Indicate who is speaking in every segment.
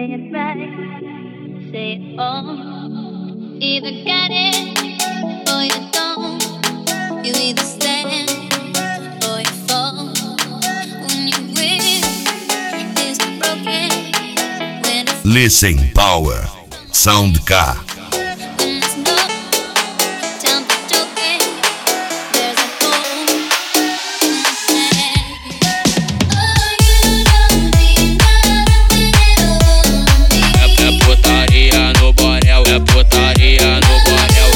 Speaker 1: say it right, say it all. Either get it or you don't. You either stand or you fall. When you win, it's broken. When it's
Speaker 2: Listen Power, Sound K.
Speaker 1: when there's no time for joking, there's a hole in the sand. Oh, you don't mean nothing to me.
Speaker 3: É putaria no borel, é putaria no borel.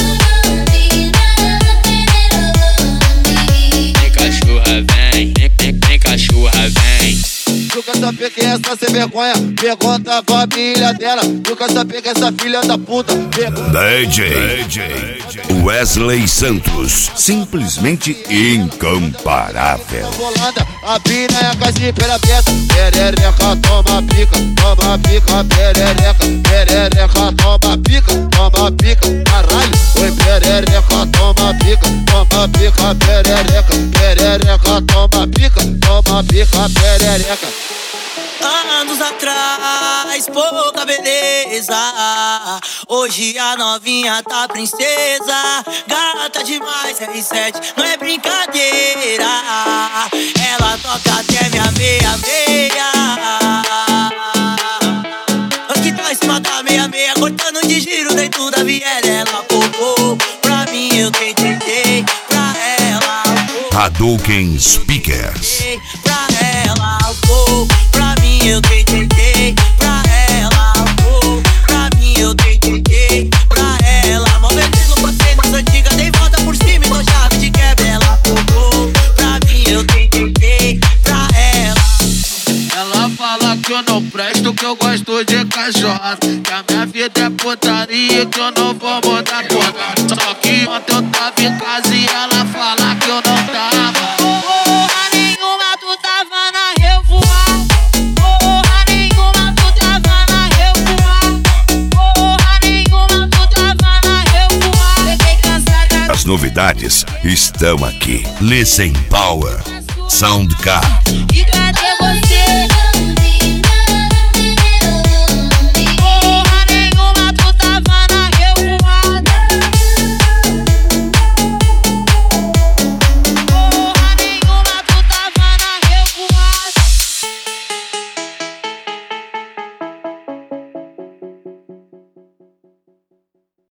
Speaker 3: Vem cachorra, vem cachorra, vem.
Speaker 4: Nunca sabia que essa sem vergonha pergunta a família dela. Nunca sabia que essa filha da puta
Speaker 2: DJ Wesley Santos, simplesmente incomparável.
Speaker 4: Volanda, a piranha com a zíper aberta. Perereca, toma pica, perereca. Perereca, toma pica, caralho. Oi, perereca, toma pica, perereca. Perereca, toma pica, perereca.
Speaker 5: Anos atrás, pouca beleza. Hoje a novinha tá princesa. Gata demais, R7, não é brincadeira. Ela toca até minha meia. Aqui tá em cima da meia, cortando de giro dentro da viela. Ela colocou pra mim, eu tentei pra ela.
Speaker 2: Hadouken Speakers.
Speaker 5: Pra ela, pra mim eu tentei pra ela, pra mim eu tentei pra ela. Movendo pra cenas antigas, dei volta por cima e dou chave de quebra. Ela pra mim eu tentei pra ela.
Speaker 6: Ela fala que eu não presto, que eu gosto de cachorra, que a minha vida é putaria, que eu não vou mudar porra. Só que ontem eu tava em casa e ela fala que eu não tava.
Speaker 5: Porra nenhuma, tu tava na revoar. Porra nenhuma, tu tava na revoar. Porra nenhuma, tu tava na revoar. Peguei cansada.
Speaker 2: As novidades estão aqui. Listen Power, Sound K.
Speaker 1: E cadê você?